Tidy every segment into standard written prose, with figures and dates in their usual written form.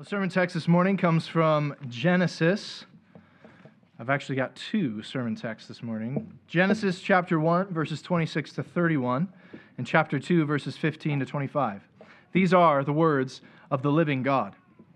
The sermon text this morning comes from Genesis. I've actually got two sermon texts this morning. Genesis chapter 1, verses 26 to 31, and chapter 2, verses 15 to 25. These are the words of the living God.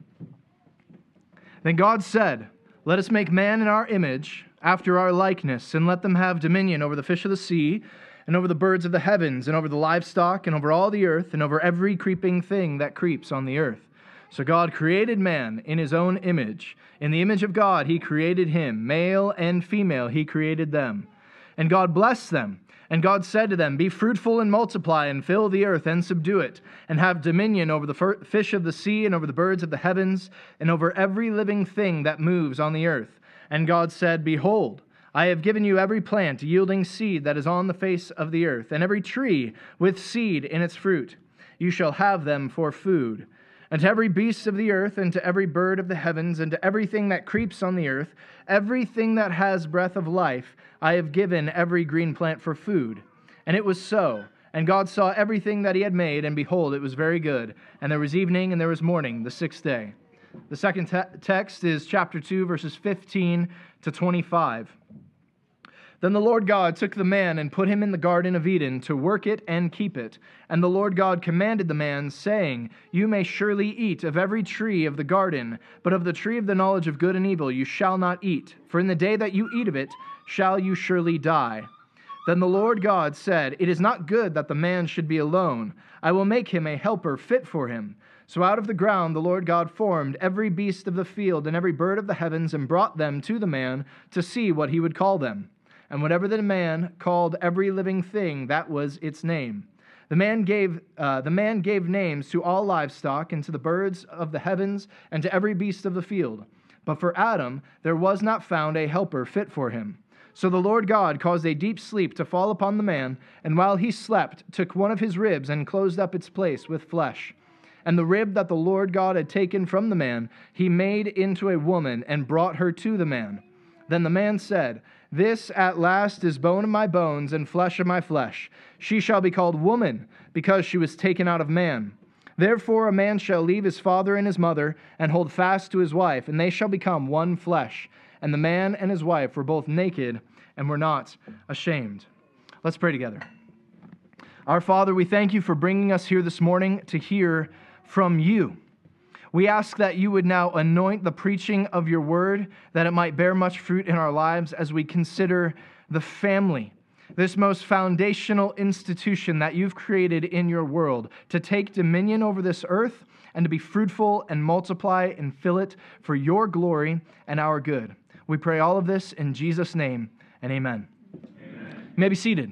Then God said, "Let us make man in our image, after our likeness, and let them have dominion over the fish of the sea, and over the birds of the heavens, and over the livestock, and over all the earth, and over every creeping thing that creeps on the earth." So God created man in his own image. In the image of God he created him. Male and female he created them. And God blessed them. And God said to them, "Be fruitful and multiply, and fill the earth and subdue it, and have dominion over the fish of the sea, and over the birds of the heavens, and over every living thing that moves on the earth." And God said, "Behold, I have given you every plant yielding seed that is on the face of the earth, and every tree with seed in its fruit. You shall have them for food. And to every beast of the earth, and to every bird of the heavens, and to everything that creeps on the earth, everything that has breath of life, I have given every green plant for food." And it was so. And God saw everything that he had made, and behold, it was very good. And there was evening, and there was morning, the sixth day. The second text is chapter 2, verses 15 to 25. Then the Lord God took the man and put him in the Garden of Eden to work it and keep it. And the Lord God commanded the man, saying, "You may surely eat of every tree of the garden, but of the tree of the knowledge of good and evil you shall not eat, for in the day that you eat of it shall you surely die." Then the Lord God said, "It is not good that the man should be alone. I will make him a helper fit for him." So out of the ground the Lord God formed every beast of the field and every bird of the heavens, and brought them to the man to see what he would call them. And whatever the man called every living thing, that was its name. The man gave names to all livestock, and to the birds of the heavens, and to every beast of the field. But for Adam there was not found a helper fit for him. So the Lord God caused a deep sleep to fall upon the man, and while he slept, took one of his ribs and closed up its place with flesh. And the rib that the Lord God had taken from the man, he made into a woman, and brought her to the man. Then the man said, "This at last is bone of my bones and flesh of my flesh. She shall be called woman, because she was taken out of man. Therefore a man shall leave his father and his mother, and hold fast to his wife, and they shall become one flesh. And the man and his wife were both naked, and were not ashamed." Let's pray together. Our Father, we thank you for bringing us here this morning to hear from you. We ask that you would now anoint the preaching of your word, that it might bear much fruit in our lives as we consider the family, this most foundational institution that you've created in your world, to take dominion over this earth and to be fruitful and multiply and fill it for your glory and our good. We pray all of this in Jesus' name, and amen. Amen. You may be seated.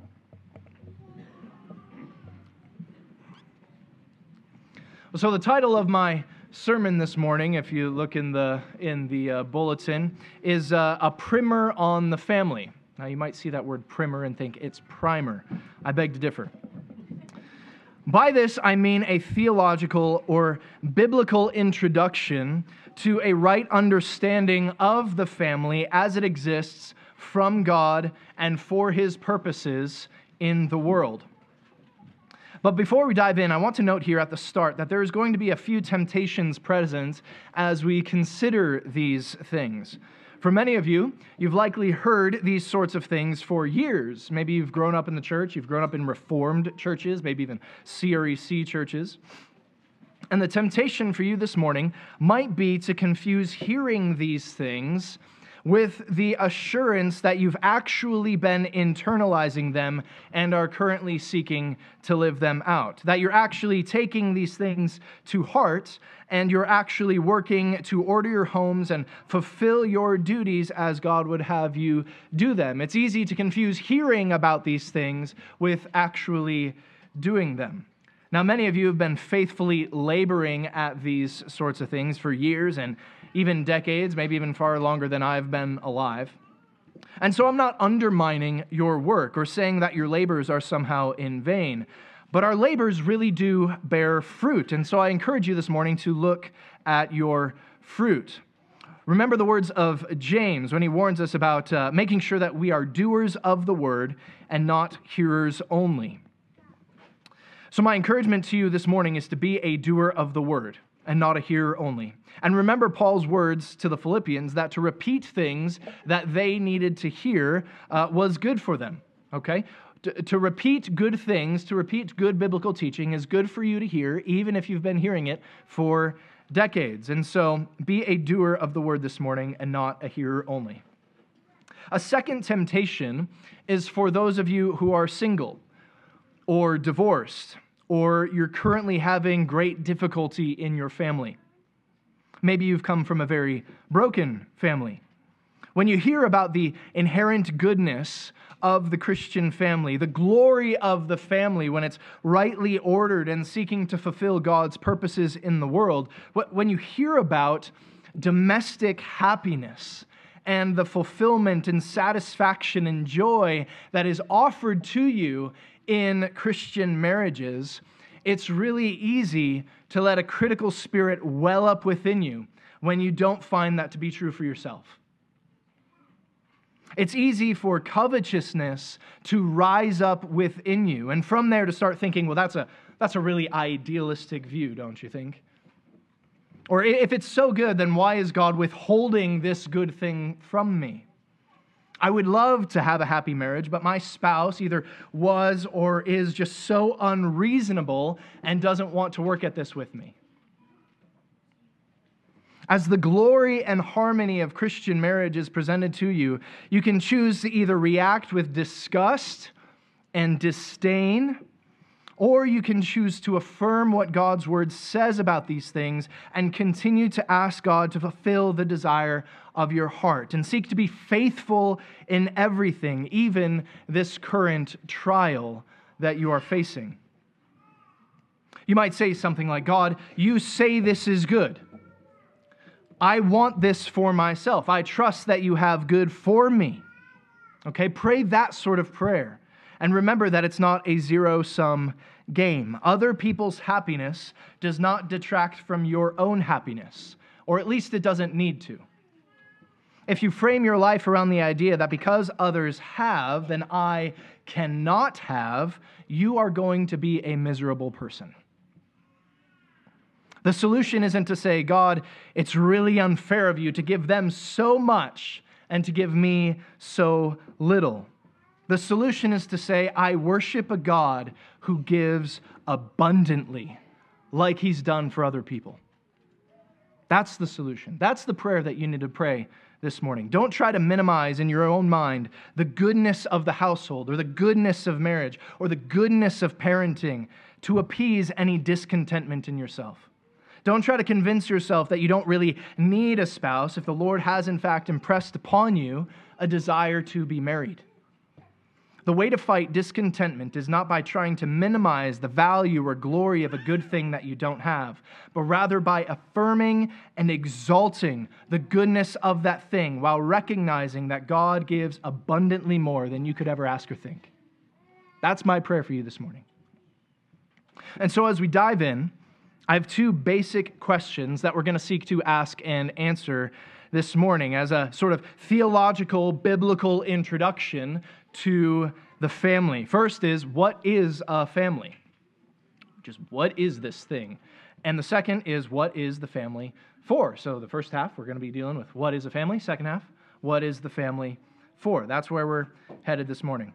So the title of my sermon this morning, if you look in the bulletin, is a primer on the family. Now you might see that word primer and think it's primer. I beg to differ. By this I mean a theological or biblical introduction to a right understanding of the family as it exists from God and for His purposes in the world. But before we dive in, I want to note here at the start that there is going to be a few temptations present as we consider these things. For many of you, you've likely heard these sorts of things for years. Maybe you've grown up in the church, you've grown up in Reformed churches, maybe even CREC churches. And the temptation for you this morning might be to confuse hearing these things with the assurance that you've actually been internalizing them and are currently seeking to live them out. That you're actually taking these things to heart and you're actually working to order your homes and fulfill your duties as God would have you do them. It's easy to confuse hearing about these things with actually doing them. Now, many of you have been faithfully laboring at these sorts of things for years and even decades, maybe even far longer than I've been alive. And so I'm not undermining your work or saying that your labors are somehow in vain, but our labors really do bear fruit. And so I encourage you this morning to look at your fruit. Remember the words of James when he warns us about making sure that we are doers of the word and not hearers only. So my encouragement to you this morning is to be a doer of the word. and not a hearer only. And remember Paul's words to the Philippians that to repeat things that they needed to hear was good for them, okay? To repeat good things, to repeat good biblical teaching is good for you to hear, even if you've been hearing it for decades. And so be a doer of the word this morning and not a hearer only. A second temptation is for those of you who are single or divorced, or you're currently having great difficulty in your family. Maybe you've come from a very broken family. When you hear about the inherent goodness of the Christian family, the glory of the family when it's rightly ordered and seeking to fulfill God's purposes in the world, when you hear about domestic happiness and the fulfillment and satisfaction and joy that is offered to you in Christian marriages, it's really easy to let a critical spirit well up within you when you don't find that to be true for yourself. It's easy for covetousness to rise up within you, and from there to start thinking, well, that's a really idealistic view, don't you think? Or if it's so good, then why is God withholding this good thing from me? I would love to have a happy marriage, but my spouse either was or is just so unreasonable and doesn't want to work at this with me. As the glory and harmony of Christian marriage is presented to you, you can choose to either react with disgust and disdain, or you can choose to affirm what God's word says about these things and continue to ask God to fulfill the desire of your heart and seek to be faithful in everything, even this current trial that you are facing. You might say something like, God, you say this is good. I want this for myself. I trust that you have good for me. Okay, pray that sort of prayer. And remember that it's not a zero-sum game. Other people's happiness does not detract from your own happiness, or at least it doesn't need to. If you frame your life around the idea that because others have, then I cannot have, you are going to be a miserable person. The solution isn't to say, God, it's really unfair of you to give them so much and to give me so little. The solution is to say, I worship a God who gives abundantly, like he's done for other people. That's the solution. That's the prayer that you need to pray this morning. Don't try to minimize in your own mind the goodness of the household or the goodness of marriage or the goodness of parenting to appease any discontentment in yourself. Don't try to convince yourself that you don't really need a spouse if the Lord has in fact impressed upon you a desire to be married. The way to fight discontentment is not by trying to minimize the value or glory of a good thing that you don't have, but rather by affirming and exalting the goodness of that thing while recognizing that God gives abundantly more than you could ever ask or think. That's my prayer for you this morning. And so as we dive in, I have two basic questions that we're going to seek to ask and answer this morning as a sort of theological, biblical introduction to the family. First is, what is a family? Just what is this thing? And the second is, what is the family for? So the first half, we're going to be dealing with what is a family. Second half, what is the family for? That's where we're headed this morning.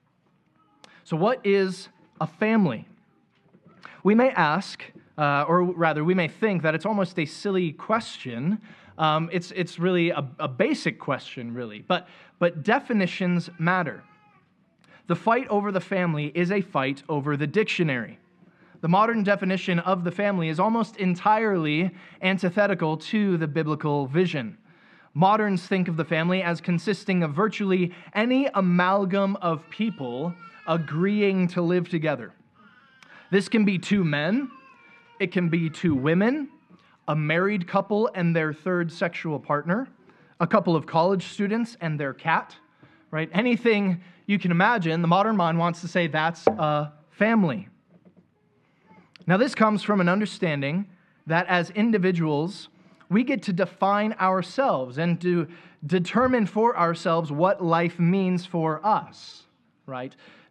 So what is a family? We may ask, or rather, we may think that it's almost a silly question. It's really a basic question, really. But definitions matter. The fight over the family is a fight over the dictionary. The modern definition of the family is almost entirely antithetical to the biblical vision. Moderns think of the family as consisting of virtually any amalgam of people agreeing to live together. This can be two men, it can be two women, a married couple and their third sexual partner, a couple of college students and their cat, right? Anything you can imagine, the modern mind wants to say that's a family. Now, this comes from an understanding that as individuals, we get to define ourselves and to determine for ourselves what life means for us, right?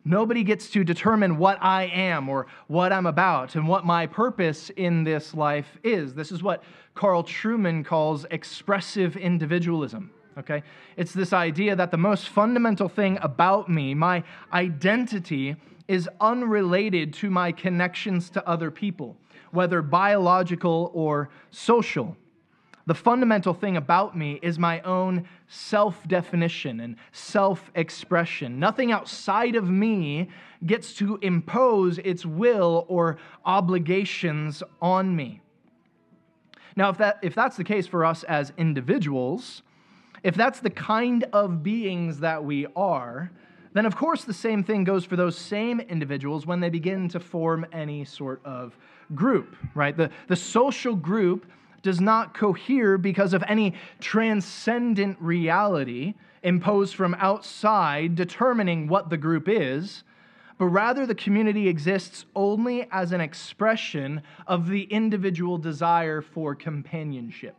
Nobody gets to determine what I am or what I'm about and what my purpose in this life is. This is what Carl Trueman calls expressive individualism. Okay? It's this idea that the most fundamental thing about me, my identity, is unrelated to my connections to other people, whether biological or social. The fundamental thing about me is my own self-definition and self-expression. Nothing outside of me gets to impose its will or obligations on me. Now, if that's the case for us as individuals, if that's the kind of beings that we are, then of course the same thing goes for those same individuals when they begin to form any sort of group, right? The social group does not cohere because of any transcendent reality imposed from outside determining what the group is, but rather the community exists only as an expression of the individual desire for companionship.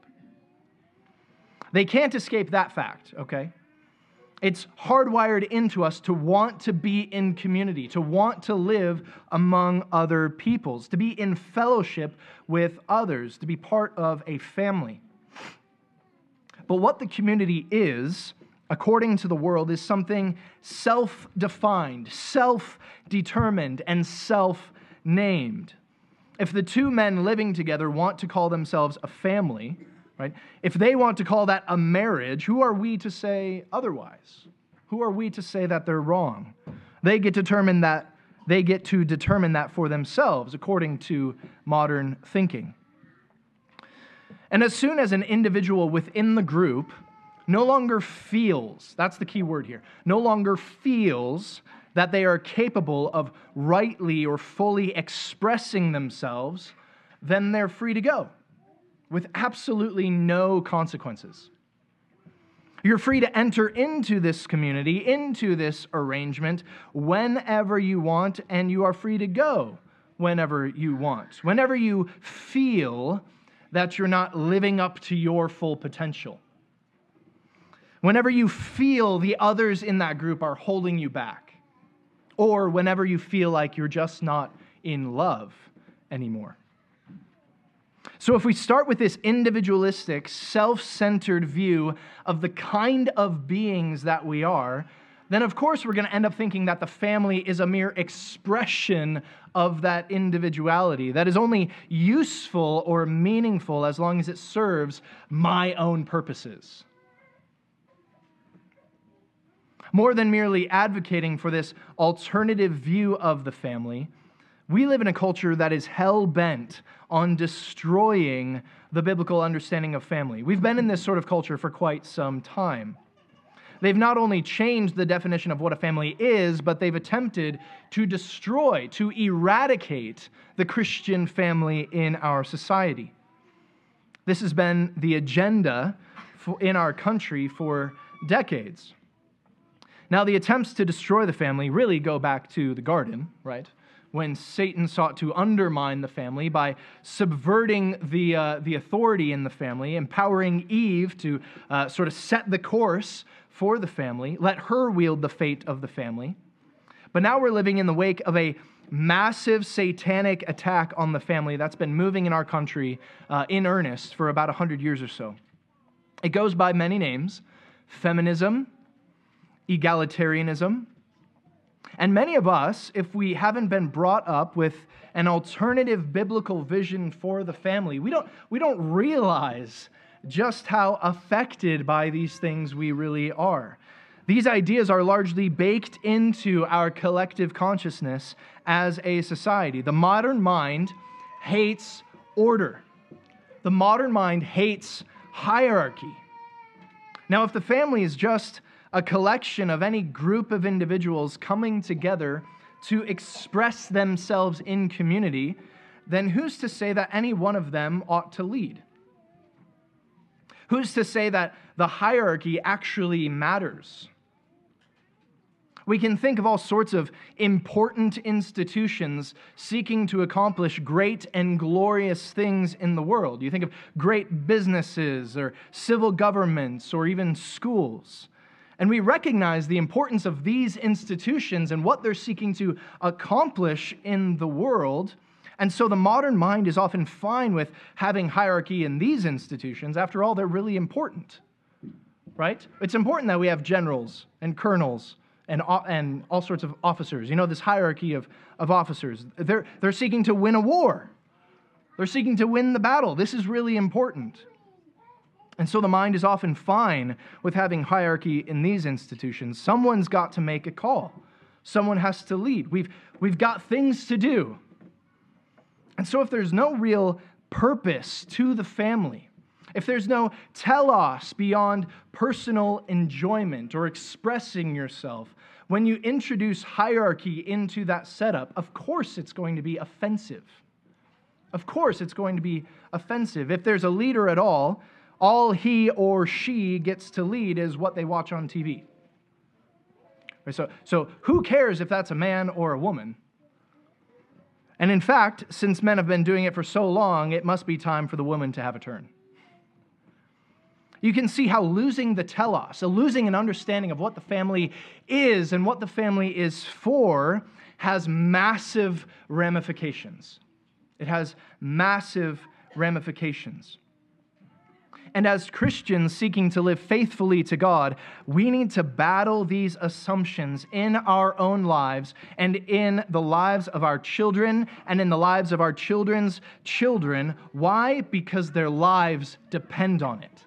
They can't escape that fact, okay? It's hardwired into us to want to be in community, to want to live among other peoples, to be in fellowship with others, to be part of a family. But what the community is, according to the world, is something self-defined, self-determined, and self-named. If the two men living together want to call themselves a family, right? If they want to call that a marriage, who are we to say otherwise? Who are we to say that they're wrong? They get to determine that for themselves, according to modern thinking. And as soon as an individual within the group no longer feels, that's the key word here, no longer feels that they are capable of rightly or fully expressing themselves, then they're free to go, with absolutely no consequences. You're free to enter into this community, into this arrangement, whenever you want, and you are free to go whenever you want, whenever you feel that you're not living up to your full potential, whenever you feel the others in that group are holding you back, or whenever you feel like you're just not in love anymore. So if we start with this individualistic, self-centered view of the kind of beings that we are, then of course we're going to end up thinking that the family is a mere expression of that individuality, that is only useful or meaningful as long as it serves my own purposes. More than merely advocating for this alternative view of the family, we live in a culture that is hell-bent on destroying the biblical understanding of family. We've been in this sort of culture for quite some time. They've not only changed the definition of what a family is, but they've attempted to destroy, to eradicate the Christian family in our society. This has been the agenda in our country for decades. Now, the attempts to destroy the family really go back to the garden, right? When Satan sought to undermine the family by subverting the authority in the family, empowering Eve to sort of set the course for the family, let her wield the fate of the family. But now we're living in the wake of a massive satanic attack on the family that's been moving in our country in earnest for about 100 years or so. It goes by many names: feminism, egalitarianism. And many of us, if we haven't been brought up with an alternative biblical vision for the family, we don't realize just how affected by these things we really are. These ideas are largely baked into our collective consciousness as a society. The modern mind hates order. The modern mind hates hierarchy. Now, if the family is just a collection of any group of individuals coming together to express themselves in community, then who's to say that any one of them ought to lead? Who's to say that the hierarchy actually matters? We can think of all sorts of important institutions seeking to accomplish great and glorious things in the world. You think of great businesses or civil governments or even schools. And we recognize the importance of these institutions and what they're seeking to accomplish in the world. And so the modern mind is often fine with having hierarchy in these institutions. After all, they're really important, right? It's important that we have generals and colonels and all sorts of officers. You know, this hierarchy of officers. They're seeking to win a war. They're seeking to win the battle. This is really important. And so the mind is often fine with having hierarchy in these institutions. Someone's got to make a call. Someone has to lead. We've got things to do. And so if there's no real purpose to the family, if there's no telos beyond personal enjoyment or expressing yourself, when you introduce hierarchy into that setup, of course it's going to be offensive. Of course it's going to be offensive. If there's a leader at all he or she gets to lead is what they watch on TV. So who cares if that's a man or a woman? And in fact, since men have been doing it for so long, it must be time for the woman to have a turn. You can see how losing the telos, losing an understanding of what the family is and what the family is for, has massive ramifications. It has massive ramifications. And as Christians seeking to live faithfully to God, we need to battle these assumptions in our own lives and in the lives of our children and in the lives of our children's children. Why? Because their lives depend on it.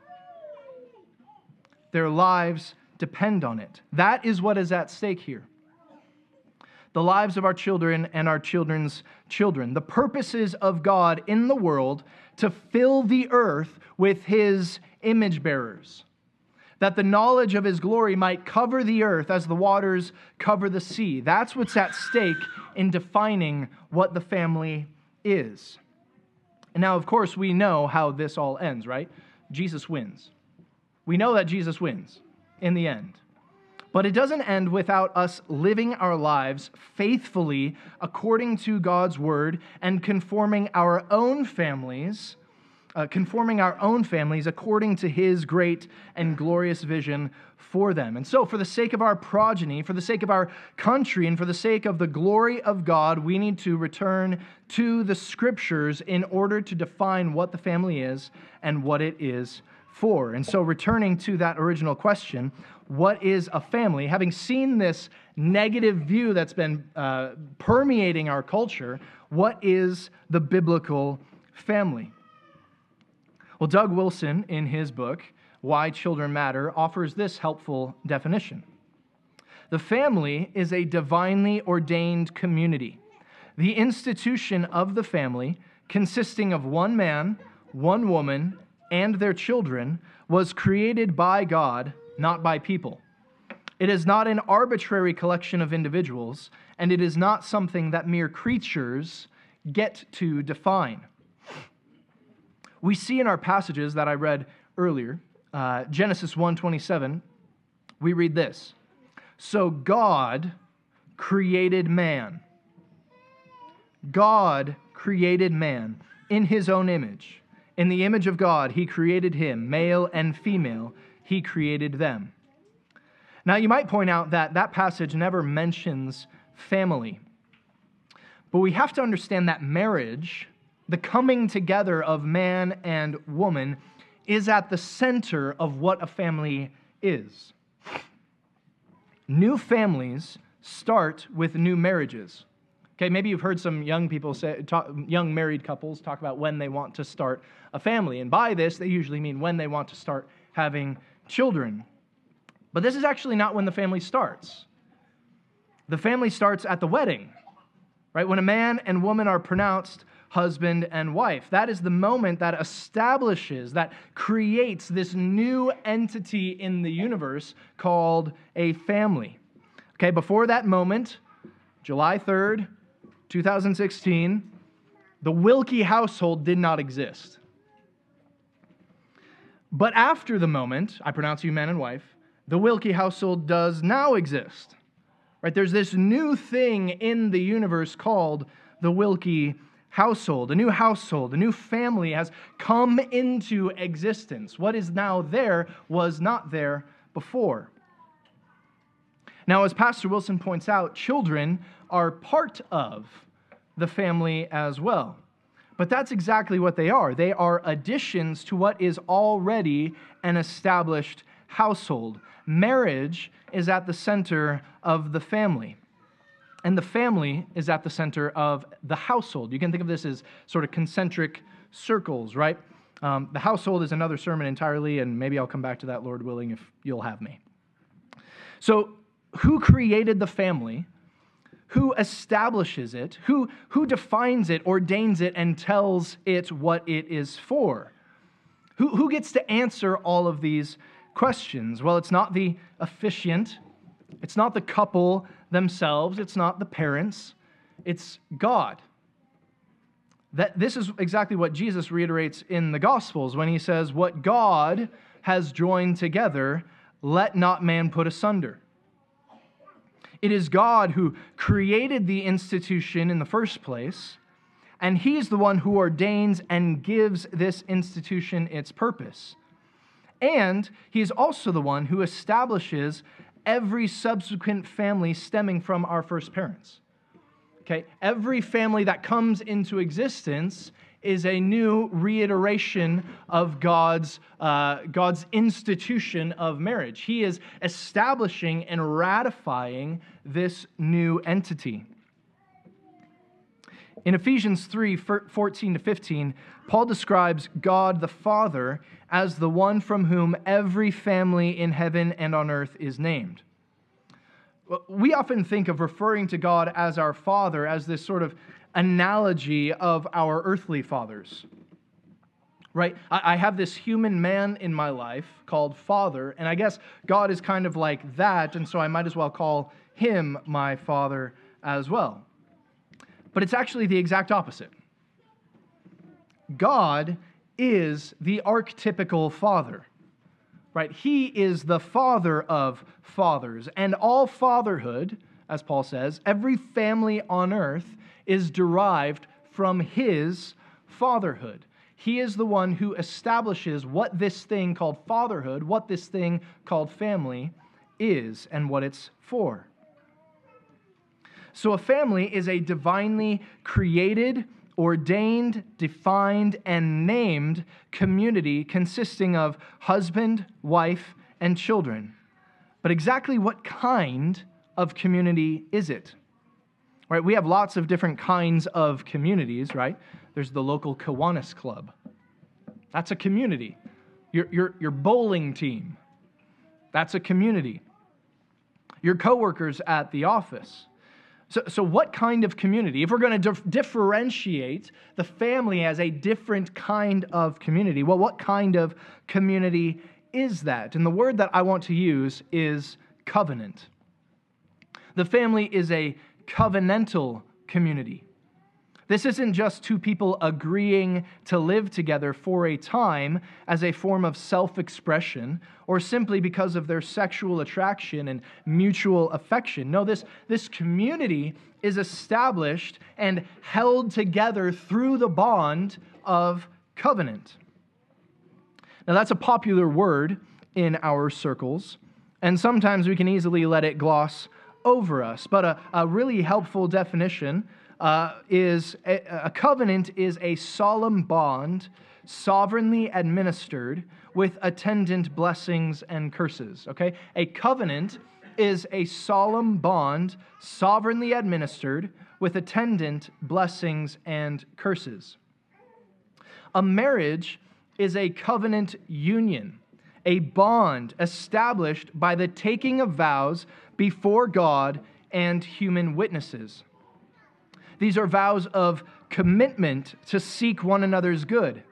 Their lives depend on it. That is what is at stake here. The lives of our children and our children's children. The purposes of God in the world to fill the earth with His image bearers, that the knowledge of His glory might cover the earth as the waters cover the sea. That's what's at stake in defining what the family is. And now, of course, we know how this all ends, right? Jesus wins. We know that Jesus wins in the end. But it doesn't end without us living our lives faithfully according to God's word and conforming our own families according to His great and glorious vision for them. And so for the sake of our progeny, for the sake of our country, and for the sake of the glory of God, we need to return to the Scriptures in order to define what the family is and what it is for. And so returning to that original question, what is a family? Having seen this negative view that's been permeating our culture, what is the biblical family? Well, Doug Wilson, in his book, Why Children Matter, offers this helpful definition. The family is a divinely ordained community. The institution of the family, consisting of one man, one woman, and their children, was created by God, not by people. It is not an arbitrary collection of individuals, and it is not something that mere creatures get to define. We see in our passages that I read earlier, Genesis 1:27, we read this. So God created man. God created man in His own image. In the image of God, He created him, male and female, He created them. Now, you might point out that that passage never mentions family. But we have to understand that marriage, the coming together of man and woman, is at the center of what a family is. New families start with new marriages. Okay, maybe you've heard some young married couples talk about when they want to start a family. And by this, they usually mean when they want to start having children. But this is actually not when the family starts. The family starts at the wedding, right? When a man and woman are pronounced husband and wife. That is the moment that establishes, that creates this new entity in the universe called a family. Okay, before that moment, July 3rd, 2016, the Wilkie household did not exist. But after the moment, I pronounce you man and wife, the Wilkie household does now exist. Right? There's this new thing in the universe called the Wilkie household. A new family has come into existence. What is now there was not there before. Now, as Pastor Wilson points out, children are part of the family as well. But that's exactly what they are. They are additions to what is already an established household. Marriage is at the center of the family, and the family is at the center of the household. You can think of this as sort of concentric circles, right? The household is another sermon entirely, and maybe I'll come back to that, Lord willing, if you'll have me. So, who created the family? Who establishes it? Who defines it, ordains it, and tells it what it is for? Who gets to answer all of these questions? Well, it's not the officiant. It's not the couple themselves. It's not the parents. It's God. This is exactly what Jesus reiterates in the Gospels when he says, "What God has joined together, let not man put asunder." It is God who created the institution in the first place, and He's the one who ordains and gives this institution its purpose. And He's also the one who establishes every subsequent family stemming from our first parents. Okay? Every family that comes into existence is a new reiteration of God's institution of marriage. He is establishing and ratifying this new entity. In Ephesians 3:14-15, Paul describes God the Father as the one from whom every family in heaven and on earth is named. We often think of referring to God as our Father as this sort of analogy of our earthly fathers, right? I have this human man in my life called Father, and I guess God is kind of like that, and so I might as well call Him my Father as well. But it's actually the exact opposite. God is the archetypical Father, right? He is the Father of fathers, and all fatherhood, as Paul says, every family on earth is derived from His fatherhood. He is the one who establishes what this thing called fatherhood, what this thing called family is, and what it's for. So a family is a divinely created, ordained, defined, and named community consisting of husband, wife, and children. But exactly what kind of community is it? Right? We have lots of different kinds of communities, right? There's the local Kiwanis Club. That's a community. Your bowling team. That's a community. Your coworkers at the office. So what kind of community? If we're going to differentiate the family as a different kind of community, well, what kind of community is that? And the word that I want to use is covenant. The family is a covenantal community. This isn't just two people agreeing to live together for a time as a form of self-expression or simply because of their sexual attraction and mutual affection. No, this community is established and held together through the bond of covenant. Now, that's a popular word in our circles, and sometimes we can easily let it gloss over us. But a really helpful definition is a covenant is a solemn bond sovereignly administered with attendant blessings and curses. Okay? A covenant is a solemn bond sovereignly administered with attendant blessings and curses. A marriage is a covenant union, a bond established by the taking of vows before God and human witnesses. These are vows of commitment to seek one another's good,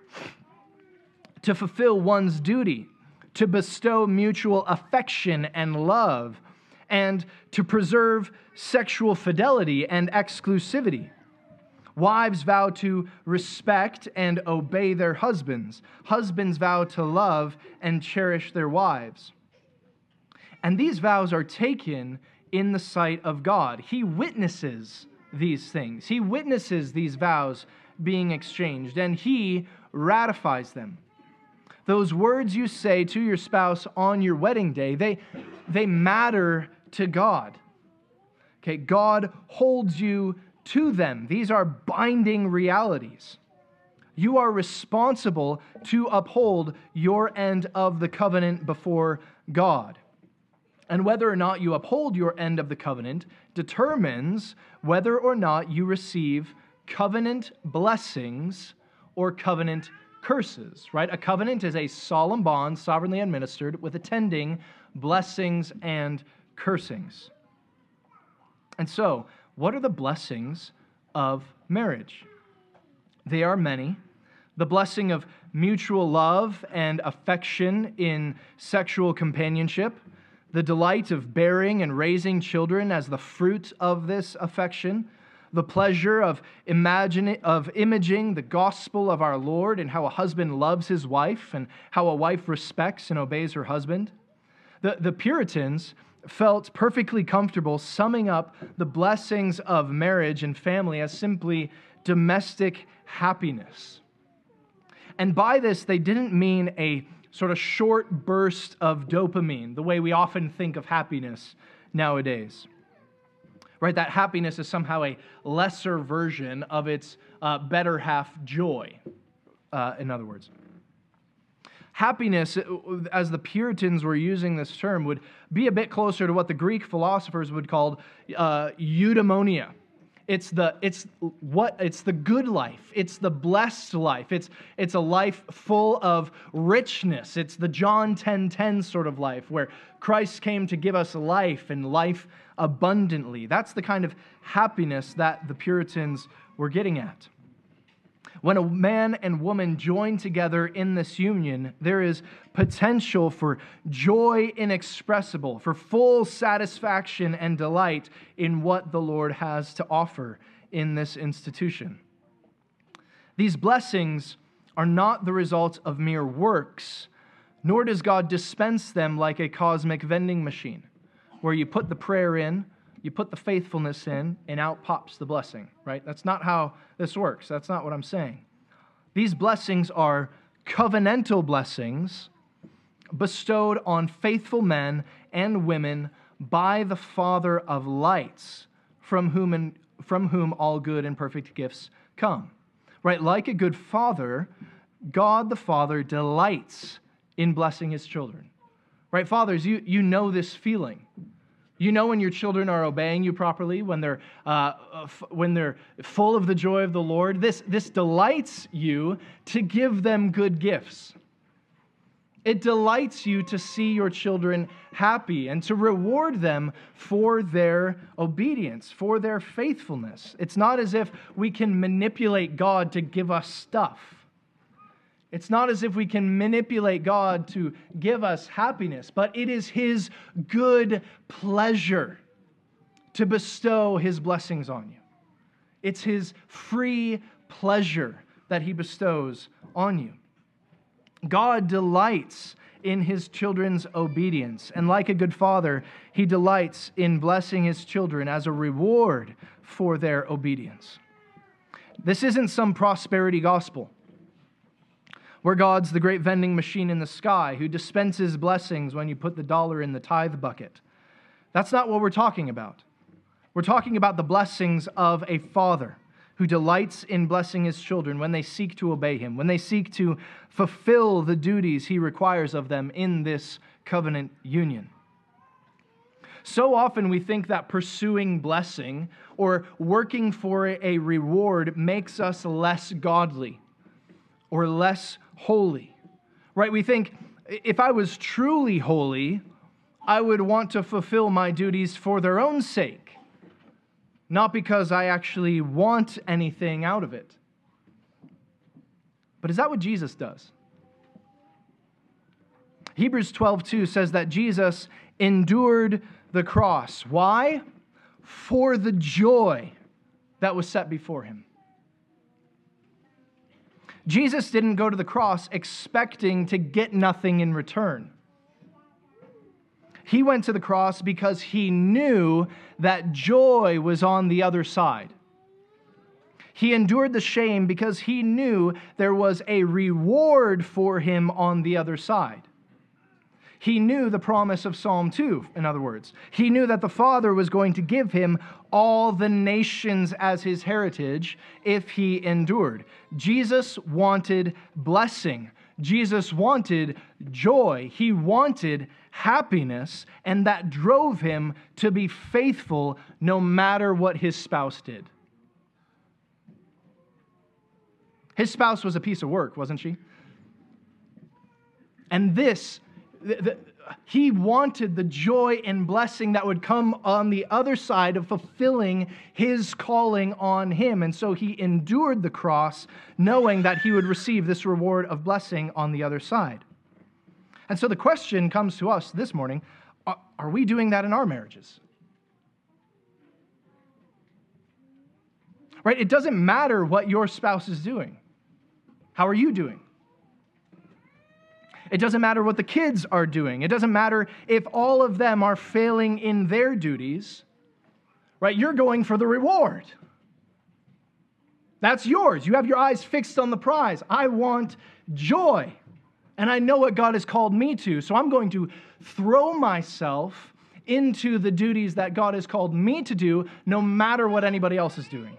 to fulfill one's duty, to bestow mutual affection and love, and to preserve sexual fidelity and exclusivity. Wives vow to respect and obey their husbands. Husbands vow to love and cherish their wives. And these vows are taken in the sight of God. He witnesses these things. He witnesses these vows being exchanged, and He ratifies them. Those words you say to your spouse on your wedding day, they matter to God. Okay, God holds you to them. These are binding realities. You are responsible to uphold your end of the covenant before God. And whether or not you uphold your end of the covenant determines whether or not you receive covenant blessings or covenant curses, right? A covenant is a solemn bond sovereignly administered with attending blessings and cursings. And so, what are the blessings of marriage? They are many. The blessing of mutual love and affection in sexual companionship, the delight of bearing and raising children as the fruit of this affection, the pleasure of imaging the gospel of our Lord and how a husband loves his wife and how a wife respects and obeys her husband. The Puritans felt perfectly comfortable summing up the blessings of marriage and family as simply domestic happiness. And by this, they didn't mean a sort of short burst of dopamine, the way we often think of happiness nowadays. Right? That happiness is somehow a lesser version of its better half, joy, in other words. Happiness, as the Puritans were using this term, would be a bit closer to what the Greek philosophers would call eudaimonia. It's the good life. It's the blessed life. It's a life full of richness. It's the John 10:10 sort of life where Christ came to give us life and life abundantly. That's the kind of happiness that the Puritans were getting at. When a man and woman join together in this union, there is potential for joy inexpressible, for full satisfaction and delight in what the Lord has to offer in this institution. These blessings are not the result of mere works, nor does God dispense them like a cosmic vending machine, where you put the prayer in, you put the faithfulness in, and out pops the blessing, right? That's not how this works. That's not what I'm saying. These blessings are covenantal blessings bestowed on faithful men and women by the Father of lights, from whom all good and perfect gifts come. Right? Like a good father, God the Father delights in blessing his children. Right? Fathers, you know this feeling. You know when your children are obeying you properly, when they're full of the joy of the Lord. This delights you to give them good gifts. It delights you to see your children happy and to reward them for their obedience, for their faithfulness. It's not as if we can manipulate God to give us stuff. It's not as if we can manipulate God to give us happiness, but it is His good pleasure to bestow His blessings on you. It's His free pleasure that He bestows on you. God delights in His children's obedience, and like a good father, He delights in blessing His children as a reward for their obedience. This isn't some prosperity gospel, where God's the great vending machine in the sky who dispenses blessings when you put the dollar in the tithe bucket. That's not what we're talking about. We're talking about the blessings of a father who delights in blessing his children when they seek to obey him, when they seek to fulfill the duties he requires of them in this covenant union. So often we think that pursuing blessing or working for a reward makes us less godly or less holy, right? We think, if I was truly holy, I would want to fulfill my duties for their own sake, not because I actually want anything out of it. But is that what Jesus does? Hebrews 12:2 says that Jesus endured the cross. Why? For the joy that was set before him. Jesus didn't go to the cross expecting to get nothing in return. He went to the cross because he knew that joy was on the other side. He endured the shame because he knew there was a reward for him on the other side. He knew the promise of Psalm 2, in other words. He knew that the Father was going to give him all the nations as his heritage if he endured. Jesus wanted blessing. Jesus wanted joy. He wanted happiness, and that drove him to be faithful no matter what his spouse did. His spouse was a piece of work, wasn't she? And he wanted the joy and blessing that would come on the other side of fulfilling his calling on him. And so he endured the cross, knowing that he would receive this reward of blessing on the other side. And so the question comes to us this morning, are we doing that in our marriages? Right? It doesn't matter what your spouse is doing. How are you doing? It doesn't matter what the kids are doing. It doesn't matter if all of them are failing in their duties, right? You're going for the reward. That's yours. You have your eyes fixed on the prize. I want joy, and I know what God has called me to, so I'm going to throw myself into the duties that God has called me to do, no matter what anybody else is doing.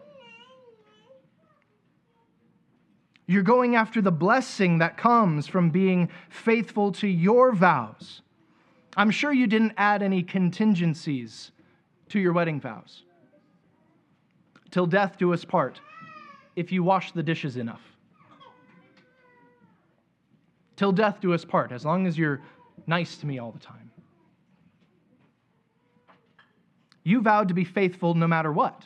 You're going after the blessing that comes from being faithful to your vows. I'm sure you didn't add any contingencies to your wedding vows. Till death do us part, if you wash the dishes enough. Till death do us part, as long as you're nice to me all the time. You vowed to be faithful no matter what.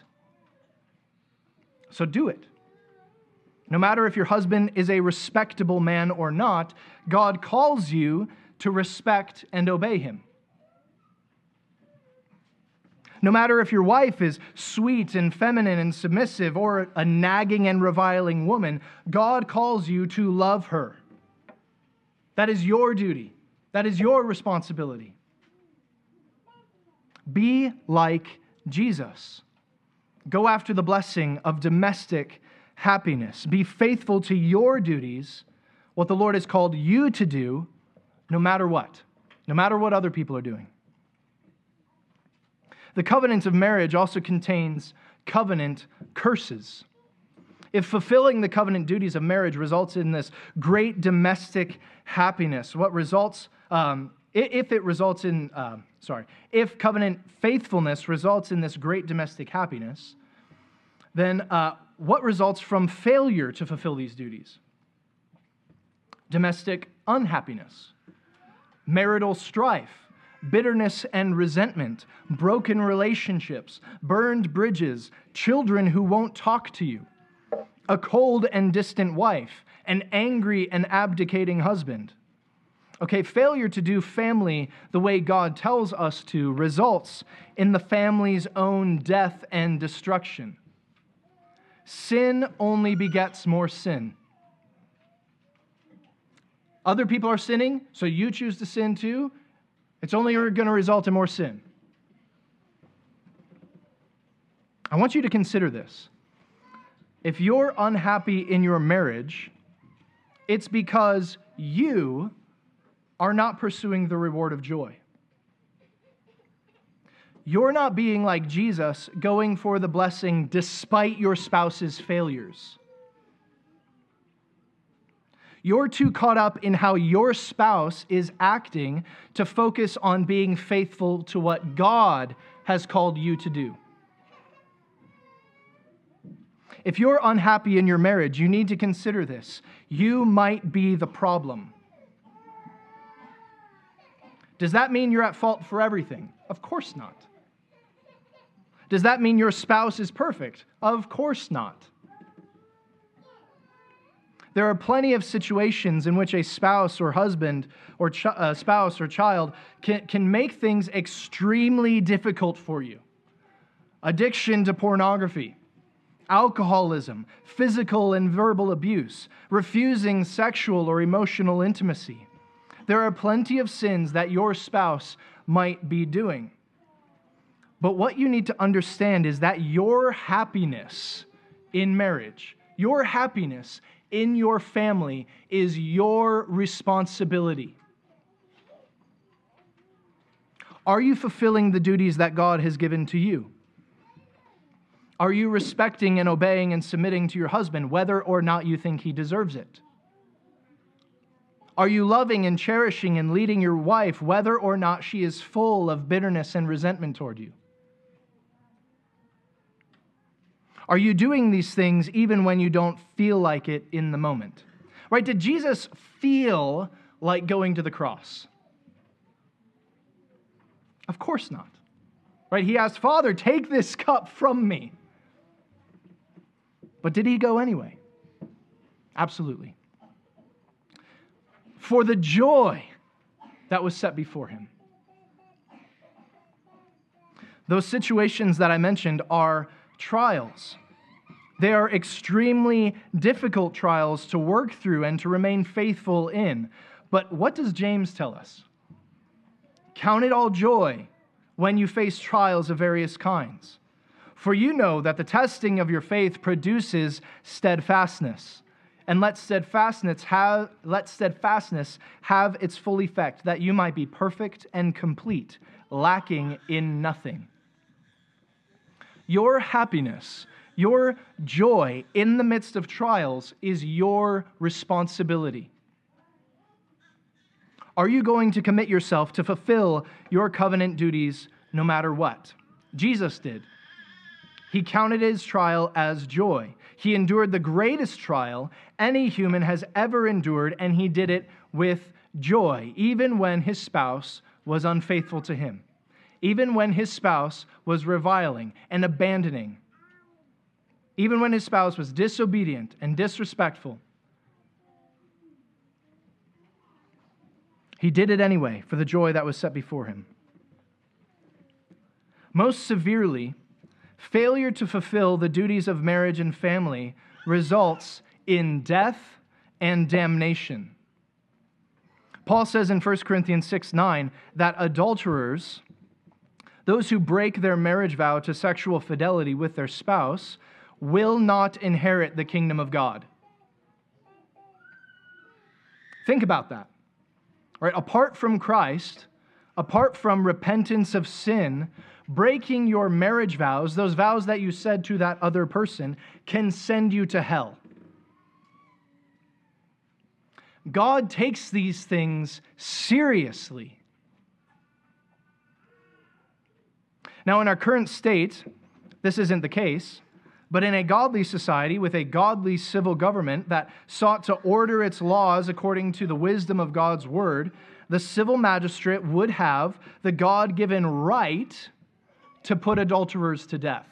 So do it. No matter if your husband is a respectable man or not, God calls you to respect and obey him. No matter if your wife is sweet and feminine and submissive or a nagging and reviling woman, God calls you to love her. That is your duty. That is your responsibility. Be like Jesus. Go after the blessing of domestic happiness. Be faithful to your duties, what the Lord has called you to do, no matter what other people are doing. The covenant of marriage also contains covenant curses. If fulfilling the covenant duties of marriage results in this great domestic happiness, if covenant faithfulness results in this great domestic happiness, then what results from failure to fulfill these duties? Domestic unhappiness, marital strife, bitterness and resentment, broken relationships, burned bridges, children who won't talk to you, a cold and distant wife, an angry and abdicating husband. Okay, failure to do family the way God tells us to results in the family's own death and destruction. Sin only begets more sin. Other people are sinning, so you choose to sin too. It's only going to result in more sin. I want you to consider this. If you're unhappy in your marriage, it's because you are not pursuing the reward of joy. You're not being like Jesus, going for the blessing despite your spouse's failures. You're too caught up in how your spouse is acting to focus on being faithful to what God has called you to do. If you're unhappy in your marriage, you need to consider this. You might be the problem. Does that mean you're at fault for everything? Of course not. Does that mean your spouse is perfect? Of course not. There are plenty of situations in which a spouse or husband or spouse or child can make things extremely difficult for you. Addiction to pornography, alcoholism, physical and verbal abuse, refusing sexual or emotional intimacy. There are plenty of sins that your spouse might be doing. But what you need to understand is that your happiness in marriage, your happiness in your family is your responsibility. Are you fulfilling the duties that God has given to you? Are you respecting and obeying and submitting to your husband, whether or not you think he deserves it? Are you loving and cherishing and leading your wife, whether or not she is full of bitterness and resentment toward you? Are you doing these things even when you don't feel like it in the moment? Right? Did Jesus feel like going to the cross? Of course not. Right? He asked, Father, take this cup from me. But did he go anyway? Absolutely. For the joy that was set before him. Those situations that I mentioned are trials. They are extremely difficult trials to work through and to remain faithful in. But what does James tell us? Count it all joy when you face trials of various kinds. For you know that the testing of your faith produces steadfastness. And let steadfastness have its full effect, that you might be perfect and complete, lacking in nothing. Your happiness, your joy in the midst of trials is your responsibility. Are you going to commit yourself to fulfill your covenant duties no matter what? Jesus did. He counted his trial as joy. He endured the greatest trial any human has ever endured, and he did it with joy, even when his spouse was unfaithful to him, even when his spouse was reviling and abandoning, even when his spouse was disobedient and disrespectful. He did it anyway for the joy that was set before him. Most severely, failure to fulfill the duties of marriage and family results in death and damnation. Paul says in 1 Corinthians 6:9 that adulterers, those who break their marriage vow to sexual fidelity with their spouse, will not inherit the kingdom of God. Think about that. Right? Apart from Christ, apart from repentance of sin, breaking your marriage vows, those vows that you said to that other person, can send you to hell. God takes these things seriously. Now, in our current state, this isn't the case, but in a godly society with a godly civil government that sought to order its laws according to the wisdom of God's word, the civil magistrate would have the God-given right to put adulterers to death.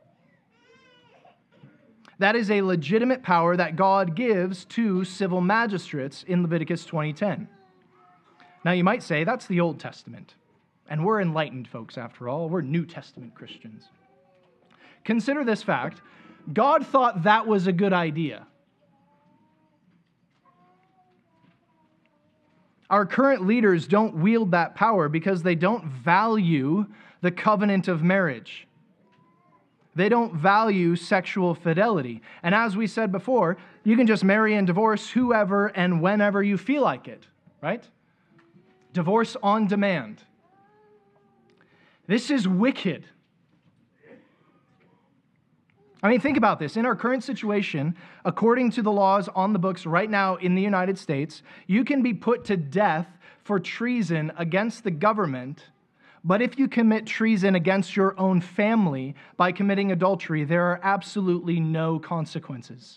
That is a legitimate power that God gives to civil magistrates in Leviticus 20:10. Now you might say, that's the Old Testament. And we're enlightened folks, after all. We're New Testament Christians. Consider this fact. God thought that was a good idea. Our current leaders don't wield that power because they don't value the covenant of marriage. They don't value sexual fidelity. And as we said before, you can just marry and divorce whoever and whenever you feel like it, right? Divorce on demand. This is wicked. I mean, think about this. In our current situation, according to the laws on the books right now in the United States, you can be put to death for treason against the government, but if you commit treason against your own family by committing adultery, there are absolutely no consequences.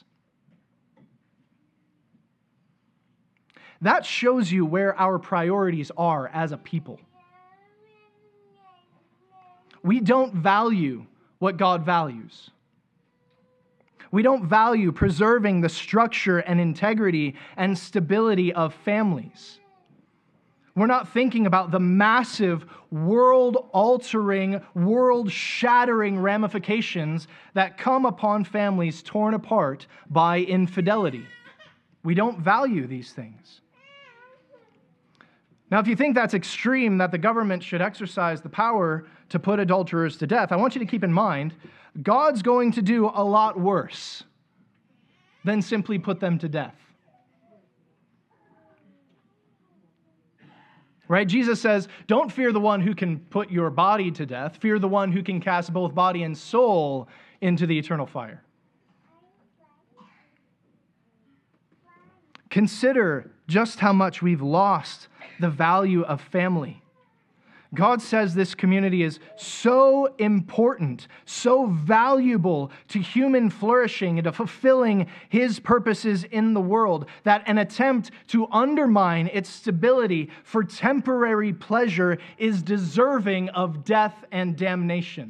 That shows you where our priorities are as a people. We don't value what God values. We don't value preserving the structure and integrity and stability of families. We're not thinking about the massive, world-altering, world-shattering ramifications that come upon families torn apart by infidelity. We don't value these things. Now, if you think that's extreme, that the government should exercise the power to put adulterers to death, I want you to keep in mind, God's going to do a lot worse than simply put them to death. Right? Jesus says, don't fear the one who can put your body to death. Fear the one who can cast both body and soul into the eternal fire. Consider just how much we've lost the value of family. God says this community is so important, so valuable to human flourishing and to fulfilling His purposes in the world, that an attempt to undermine its stability for temporary pleasure is deserving of death and damnation.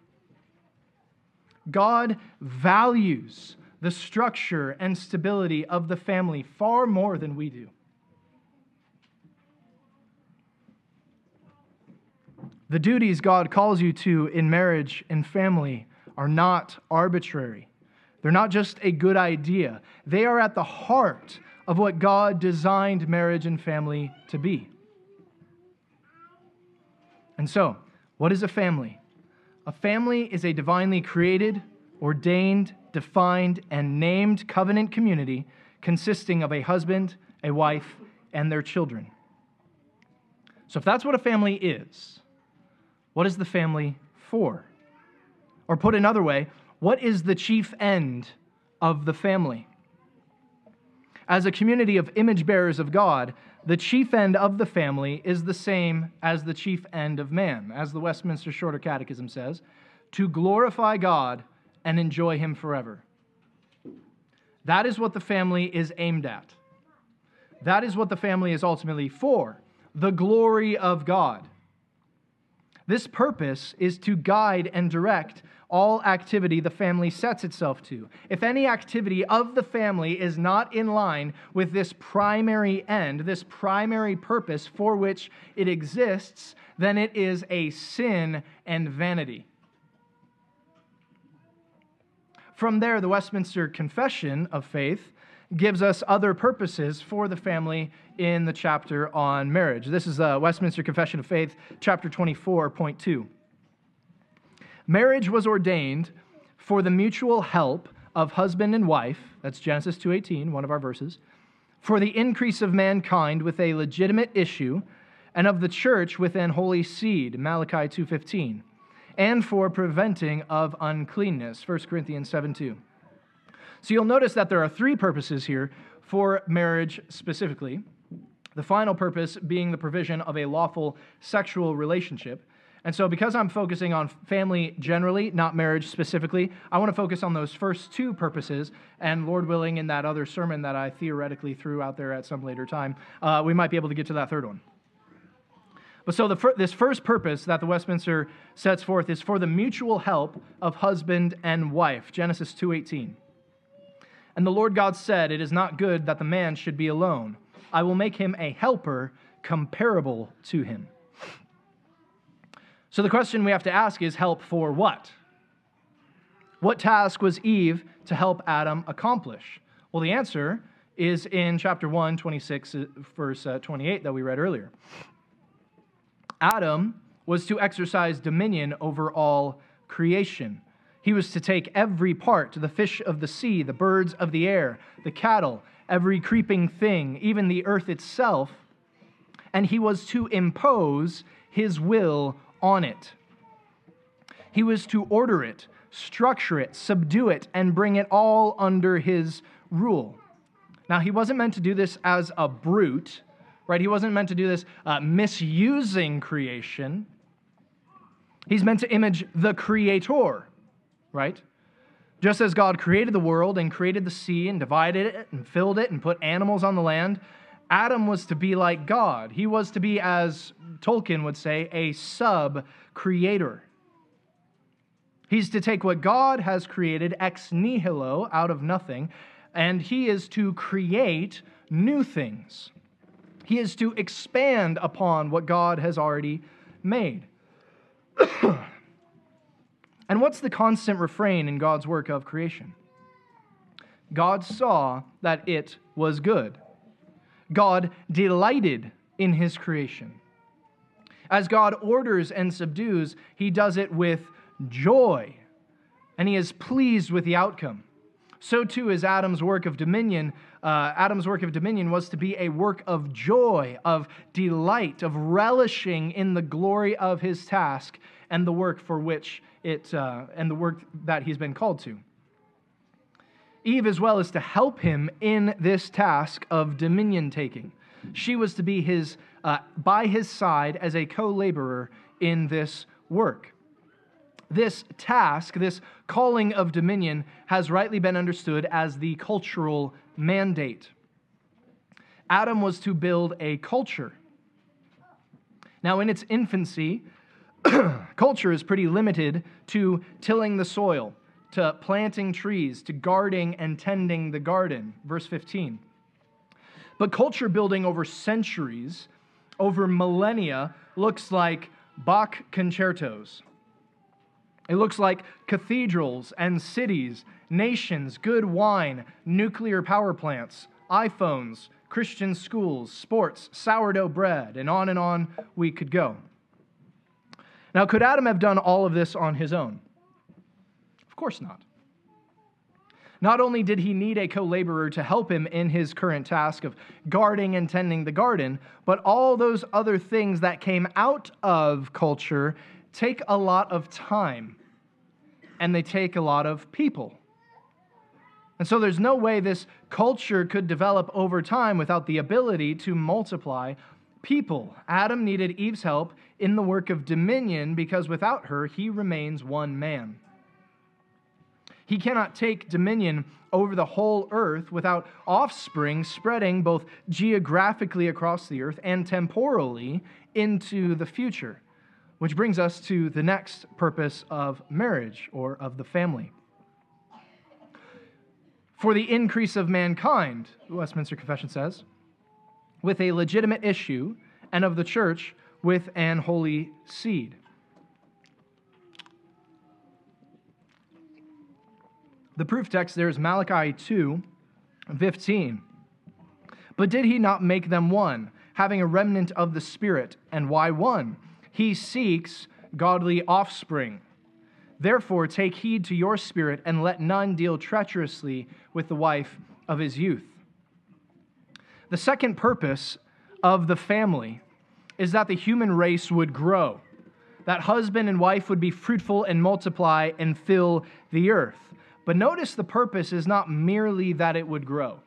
God values the structure and stability of the family far more than we do. The duties God calls you to in marriage and family are not arbitrary. They're not just a good idea. They are at the heart of what God designed marriage and family to be. And so, what is a family? A family is a divinely created, ordained, defined, and named covenant community consisting of a husband, a wife, and their children. So if that's what a family is, what is the family for? Or put another way, what is the chief end of the family? As a community of image bearers of God, the chief end of the family is the same as the chief end of man, as the Westminster Shorter Catechism says, to glorify God and enjoy Him forever. That is what the family is aimed at. That is what the family is ultimately for, the glory of God. This purpose is to guide and direct all activity the family sets itself to. If any activity of the family is not in line with this primary end, this primary purpose for which it exists, then it is a sin and vanity. From there, the Westminster Confession of Faith gives us other purposes for the family in the chapter on marriage. This is the Westminster Confession of Faith, chapter 24, point 2. Marriage was ordained for the mutual help of husband and wife, that's Genesis 2:18, one of our verses, for the increase of mankind with a legitimate issue, and of the church with an holy seed, Malachi 2:15, and for preventing of uncleanness, 1 Corinthians 7:2. So you'll notice that there are three purposes here for marriage specifically. The final purpose being the provision of a lawful sexual relationship. And so because I'm focusing on family generally, not marriage specifically, I want to focus on those first two purposes, and Lord willing, in that other sermon that I theoretically threw out there at some later time, we might be able to get to that third one. But so this first purpose that the Westminster sets forth is for the mutual help of husband and wife, Genesis 2:18. And the Lord God said, "It is not good that the man should be alone. I will make him a helper comparable to him." So the question we have to ask is, help for what? What task was Eve to help Adam accomplish? Well, the answer is in chapter 1, 26, verse 28 that we read earlier. Adam was to exercise dominion over all creation. He was to take every part, the fish of the sea, the birds of the air, the cattle, every creeping thing, even the earth itself, and he was to impose his will on it. He was to order it, structure it, subdue it, and bring it all under his rule. Now, he wasn't meant to do this as a brute, right? He wasn't meant to do this misusing creation. He's meant to image the Creator, right? Just as God created the world and created the sea and divided it and filled it and put animals on the land, Adam was to be like God. He was to be, as Tolkien would say, a sub-creator. He's to take what God has created ex nihilo, out of nothing, and he is to create new things. He is to expand upon what God has already made. And what's the constant refrain in God's work of creation? God saw that it was good. God delighted in his creation. As God orders and subdues, he does it with joy, and he is pleased with the outcome. So too is Adam's work of dominion. Adam's work of dominion was to be a work of joy, of delight, of relishing in the glory of his task and the work for which and the work that he's been called to. Eve, as well, is to help him in this task of dominion taking. She was to be by his side as a co-laborer in this work. This task, this calling of dominion, has rightly been understood as the cultural mandate. Adam was to build a culture. Now, in its infancy, culture is pretty limited to tilling the soil, to planting trees, to guarding and tending the garden. Verse 15. But culture building over centuries, over millennia, looks like Bach concertos. It looks like cathedrals and cities, nations, good wine, nuclear power plants, iPhones, Christian schools, sports, sourdough bread, and on we could go. Now, could Adam have done all of this on his own? Of course not. Not only did he need a co-laborer to help him in his current task of guarding and tending the garden, but all those other things that came out of culture take a lot of time, and they take a lot of people. And so there's no way this culture could develop over time without the ability to multiply people. Adam needed Eve's help in the work of dominion because without her, he remains one man. He cannot take dominion over the whole earth without offspring spreading both geographically across the earth and temporally into the future. Which brings us to the next purpose of marriage, or of the family. For the increase of mankind, the Westminster Confession says, with a legitimate issue, and of the church with an holy seed. The proof text there is Malachi 2:15. But did he not make them one, having a remnant of the Spirit? And why one? He seeks godly offspring. Therefore, take heed to your spirit, and let none deal treacherously with the wife of his youth. The second purpose of the family is that the human race would grow, that husband and wife would be fruitful and multiply and fill the earth. But notice the purpose is not merely that it would grow.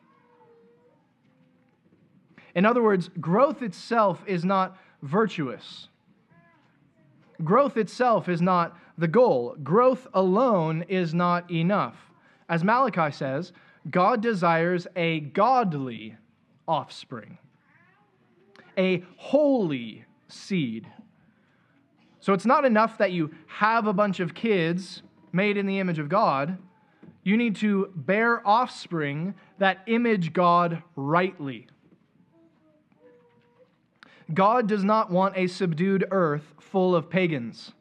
In other words, growth itself is not virtuous. Growth itself is not the goal. Growth alone is not enough. As Malachi says, God desires a godly offspring, a holy seed. So it's not enough that you have a bunch of kids made in the image of God. You need to bear offspring that image God rightly. God does not want a subdued earth full of pagans.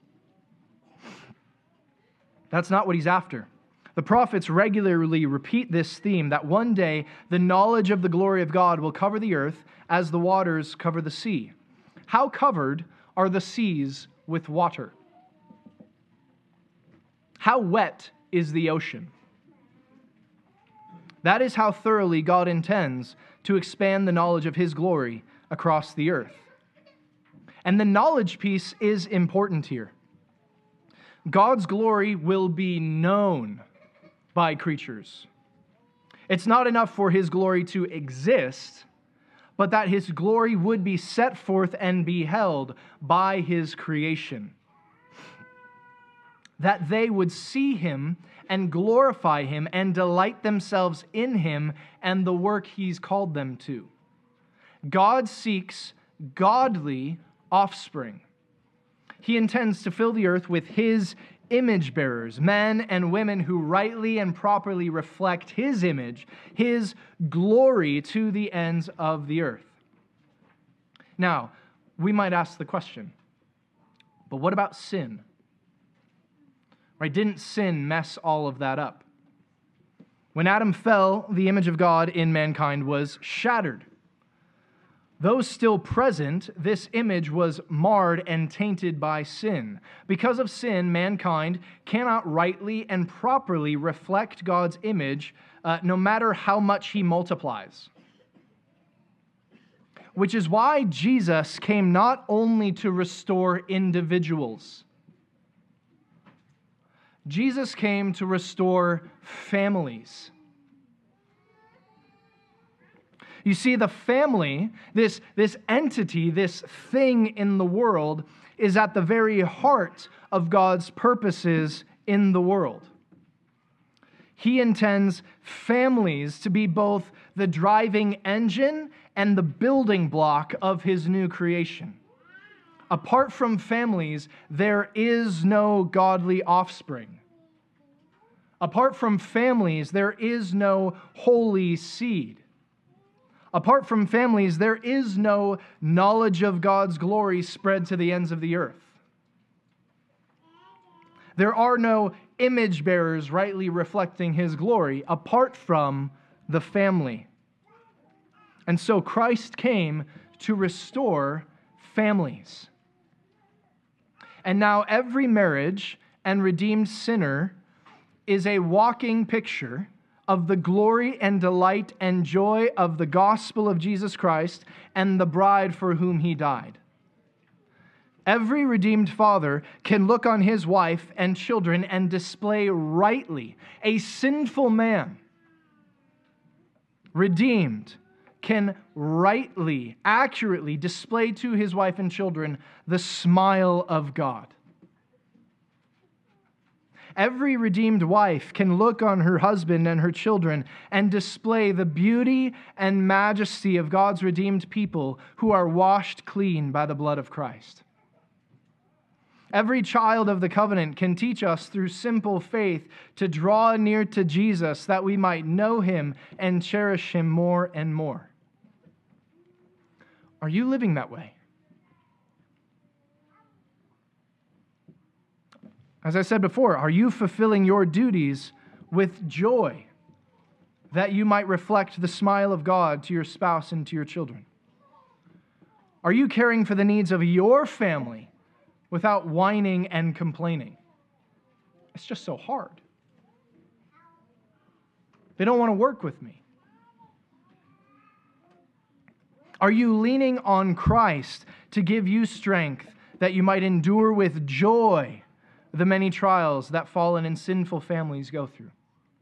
That's not what he's after. The prophets regularly repeat this theme that one day the knowledge of the glory of God will cover the earth as the waters cover the sea. How covered are the seas with water? How wet is the ocean? That is how thoroughly God intends to expand the knowledge of his glory across the earth. And the knowledge piece is important here. God's glory will be known by creatures. It's not enough for his glory to exist, but that his glory would be set forth and beheld by his creation. That they would see him and glorify him and delight themselves in him and the work he's called them to. God seeks godly offspring. He intends to fill the earth with his image bearers, men and women who rightly and properly reflect his image, his glory to the ends of the earth. Now, we might ask the question, but what about sin? Right? Didn't sin mess all of that up? When Adam fell, the image of God in mankind was shattered. Though still present, this image was marred and tainted by sin. Because of sin, mankind cannot rightly and properly reflect God's image, no matter how much he multiplies. Which is why Jesus came not only to restore individuals. Jesus came to restore families. You see, the family, this entity, this thing in the world, is at the very heart of God's purposes in the world. He intends families to be both the driving engine and the building block of His new creation. Apart from families, there is no godly offspring. Apart from families, there is no holy seed. Apart from families, there is no knowledge of God's glory spread to the ends of the earth. There are no image bearers rightly reflecting His glory apart from the family. And so Christ came to restore families. And now every marriage and redeemed sinner is a walking picture of the glory and delight and joy of the gospel of Jesus Christ and the bride for whom He died. Every redeemed father can look on his wife and children and display rightly. A sinful man, redeemed, can rightly, accurately display to his wife and children the smile of God. Every redeemed wife can look on her husband and her children and display the beauty and majesty of God's redeemed people who are washed clean by the blood of Christ. Every child of the covenant can teach us through simple faith to draw near to Jesus that we might know Him and cherish Him more and more. Are you living that way? As I said before, are you fulfilling your duties with joy that you might reflect the smile of God to your spouse and to your children? Are you caring for the needs of your family without whining and complaining? It's just so hard. They don't want to work with me. Are you leaning on Christ to give you strength that you might endure with joy the many trials that fallen and sinful families go through?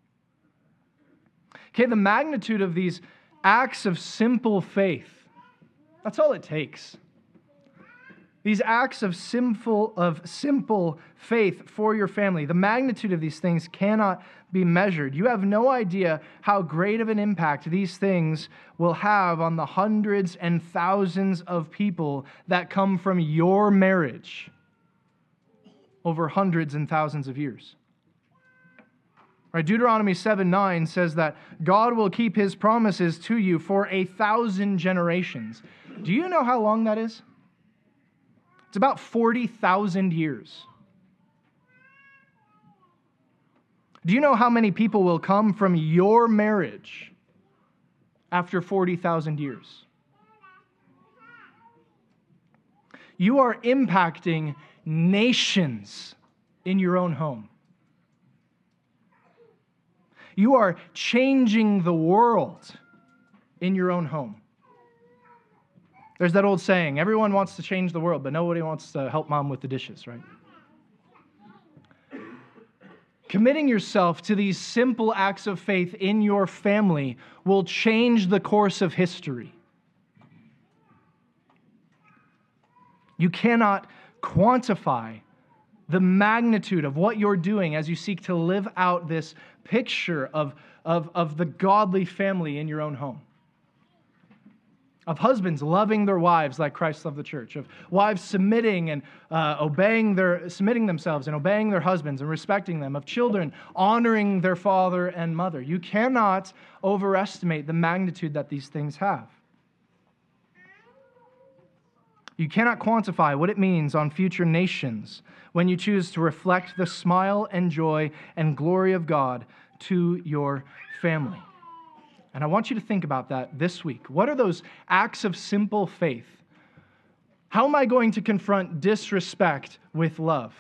Okay, the magnitude of these acts of simple faith, that's all it takes. These acts of simple faith for your family, the magnitude of these things cannot be measured. You have no idea how great of an impact these things will have on the hundreds and thousands of people that come from your marriage over hundreds and thousands of years. Right, Deuteronomy 7:9 says that God will keep His promises to you for 1,000 generations. Do you know how long that is? It's about 40,000 years. Do you know how many people will come from your marriage after 40,000 years? You are impacting nations in your own home. You are changing the world in your own home. There's that old saying, everyone wants to change the world, but nobody wants to help mom with the dishes, right? Committing yourself to these simple acts of faith in your family will change the course of history. You cannot quantify the magnitude of what you're doing as you seek to live out this picture of the godly family in your own home. Of husbands loving their wives like Christ loved the church. Of wives submitting and submitting themselves and obeying their husbands and respecting them. Of children honoring their father and mother. You cannot overestimate the magnitude that these things have. You cannot quantify what it means on future nations when you choose to reflect the smile and joy and glory of God to your family. And I want you to think about that this week. What are those acts of simple faith? How am I going to confront disrespect with love?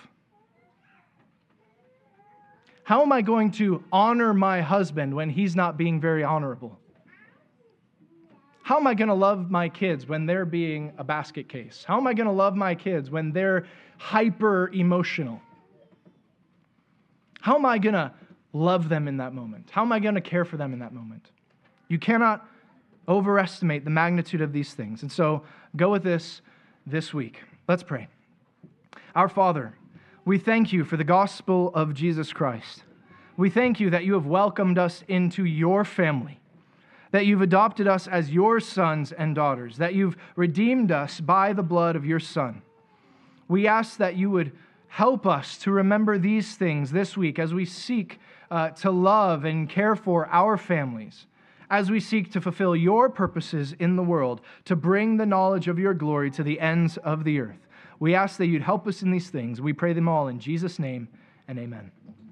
How am I going to honor my husband when he's not being very honorable? How am I going to love my kids when they're being a basket case? How am I going to love my kids when they're hyper emotional? How am I going to love them in that moment? How am I going to care for them in that moment? You cannot overestimate the magnitude of these things. And so go with this week. Let's pray. Our Father, we thank you for the gospel of Jesus Christ. We thank you that you have welcomed us into your family, that you've adopted us as your sons and daughters, that you've redeemed us by the blood of your Son. We ask that you would help us to remember these things this week as we seek to love and care for our families, as we seek to fulfill your purposes in the world, to bring the knowledge of your glory to the ends of the earth. We ask that you'd help us in these things. We pray them all in Jesus' name, and amen.